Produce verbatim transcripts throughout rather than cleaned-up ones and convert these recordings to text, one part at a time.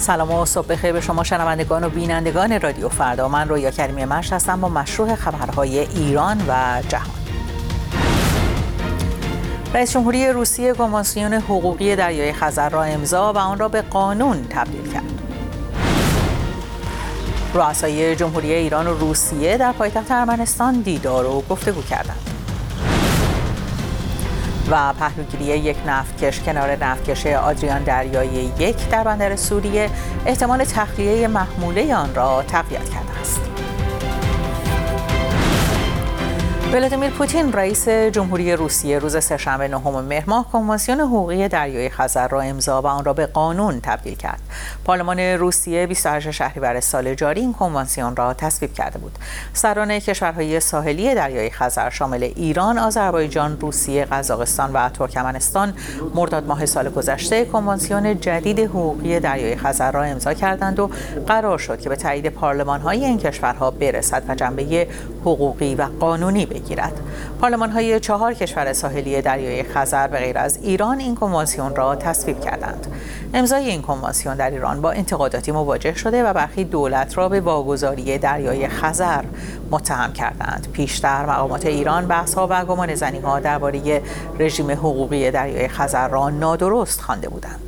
سلام و صبح بخیر به شما شنوندگان و بینندگان رادیو فردا. من رویا کریمی مشت هستم با مشروع خبرهای ایران و جهان. رئیس جمهوری روسیه کنوانسیون حقوقی دریای خزر را امضا و آن را به قانون تبدیل کرد. رؤسای جمهوری ایران و روسیه در پایتخت ارمنستان دیدار و گفتگو کردند. و پهلوگیری یک نفتکش کنار نفتکش آدریان دریایی یک در بندر سوریه احتمال تخلیه محموله آن را تقویت کرده است. ولادیمیر پوتین رئیس جمهوری روسیه روز سه‌شنبه نهم مهر ماه کنوانسیون حقوقی دریای خزر را امضا و آن را به قانون تبدیل کرد. پارلمان روسیه بیست و هشت شهریور سال جاری این کنوانسیون را تصویب کرده بود. سران کشورهای ساحلی دریای خزر شامل ایران، آذربایجان، روسیه، قزاقستان و ترکمنستان مرداد ماه سال گذشته کنوانسیون جدید حقوقی دریای خزر را امضا کردند و قرار شد که به تایید پارلمان‌های این کشورها برسد و جنبه حقوقی و قانونی بگیرد. پارلمان‌های چهار کشور ساحلی دریای خزر به غیر از ایران این کنوانسیون را تصویب کردند. امضای این کنوانسیون در ایران با انتقاداتی مواجه شده و برخی دولت را به واگذاری دریای خزر متهم کردند. پیشتر مقامات ایران بحث‌ها و گمانه‌زنی‌ها درباره رژیم حقوقی دریای خزر را نادرست خوانده بودند.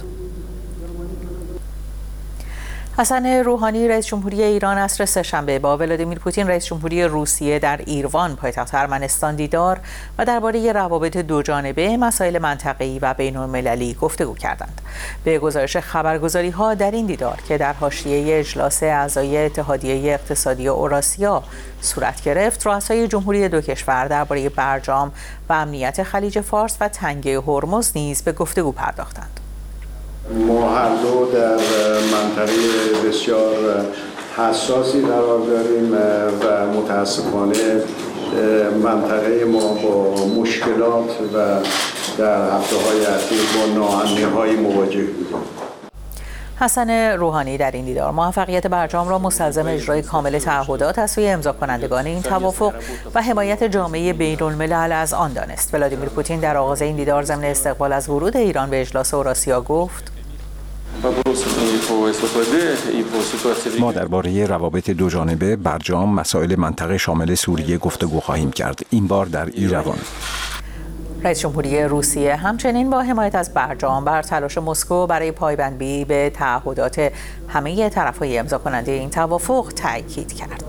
حسن روحانی رئیس جمهوری ایران عصر سه‌شنبه با ولادیمیر پوتین رئیس جمهوری روسیه در ایروان پایتخت ارمنستان دیدار و درباره روابط دوجانبه، مسائل منطقه‌ای و بین‌المللی گفتگو کردند. به گزارش خبرگزاری‌ها در این دیدار که در حاشیه اجلاس اعضای اتحادیه اقتصادی اوراسیا صورت گرفت، رؤسای جمهوری دو کشور درباره برجام و امنیت خلیج فارس و تنگه هرمز نیز به گفتگو پرداختند. ما هر دو در منطقه بسیار حساسی قرار داریم و متاسفانه منطقه ما با مشکلات و در هفته‌های اخیر با ناامنی‌های مواجه بودیم. حسن روحانی در این دیدار موفقیت برجام را مستلزم اجرای کامل تعهدات از سوی امضا کنندگان این توافق و حمایت جامعه بین‌الملل از آن دانست. ولادیمیر پوتین در آغاز این دیدار ضمن استقبال از ورود ایران به اجلاس اوراسیا گفت: ما درباره روابط دوجانبه، برجام، مسائل منطقه شامل سوریه گفتگو خواهیم کرد، این بار در ایروان. رئیس جمهوری روسیه همچنین با حمایت از برجام بر تلاش مسکو برای پایبندی به تعهدات همه طرف‌های امضا کننده این توافق تاکید کرد.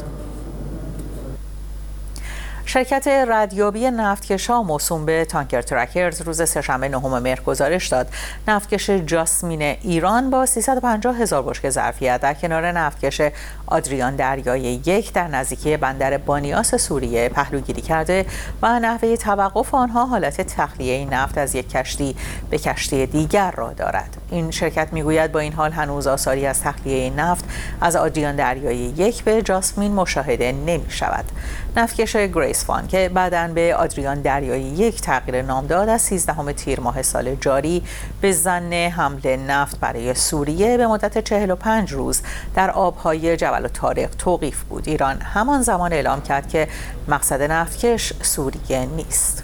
شرکت ردیابی نفتکش‌ها موسوم به تانکر ترکرز روز سه‌شنبه نهم مهر گزارش داد نفتکش جاسمین ایران با سیصد و پنجاه هزار بشکه ظرفیت در کنار نفتکش آدریان دریایی یک در نزدیکی بندر بانیاس سوریه پهلوگیری کرده و نحوه توقف آنها حالت تخلیه نفت از یک کشتی به کشتی دیگر را دارد. این شرکت میگوید با این حال هنوز آثاری از تخلیه نفت از آدریان دریایی یک به جاسمین مشاهده نمی شود. نفتکش گریس فان که بعداً به آدریان دریایی یک تغییر نام داد از سیزدهم تیر ماه سال جاری به ظن حمل نفت برای سوریه به مدت چهل و پنج روز در آبهای جبل الطارق توقیف بود. ایران همان زمان اعلام کرد که مقصد نفتکش سوریه نیست.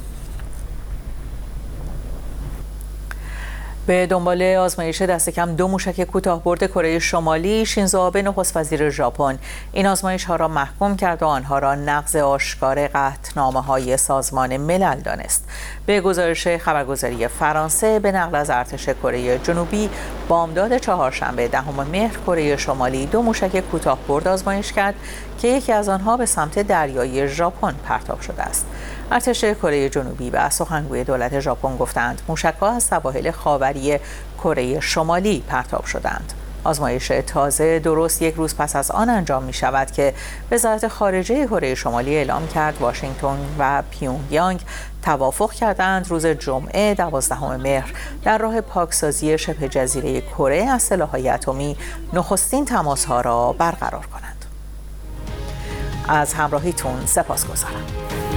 به دنبال آزمایش دست کم دو موشک کوتاه‌برد کره شمالی، شینزو آبه نخست وزیر ژاپن این آزمایش‌ها را محکوم کرد و آنها را نقض آشکار قطعنامه‌های سازمان ملل دانست. به گزارش خبرگزاری فرانسه به نقل از ارتش کره جنوبی، بامداد چهارشنبه دهم مهر کره شمالی دو موشک کوتاه‌برد آزمایش کرد که یکی از آنها به سمت دریایی ژاپن پرتاب شده است. ارتش کره جنوبی و سخنگوی دولت ژاپن گفتند موشک‌ها از سواحل خاوری کره شمالی پرتاب شدند. آزمایش تازه درست یک روز پس از آن انجام می شود که وزارت خارجه کره شمالی اعلام کرد واشنگتن و پیونگیانگ توافق کردند روز جمعه دوازدهم مهر در راه پاکسازی شبه جزیره کره از سلاح‌های اتمی نخستین تماس‌ها را برقرار کنند. از همراهیتون سپاسگزارم.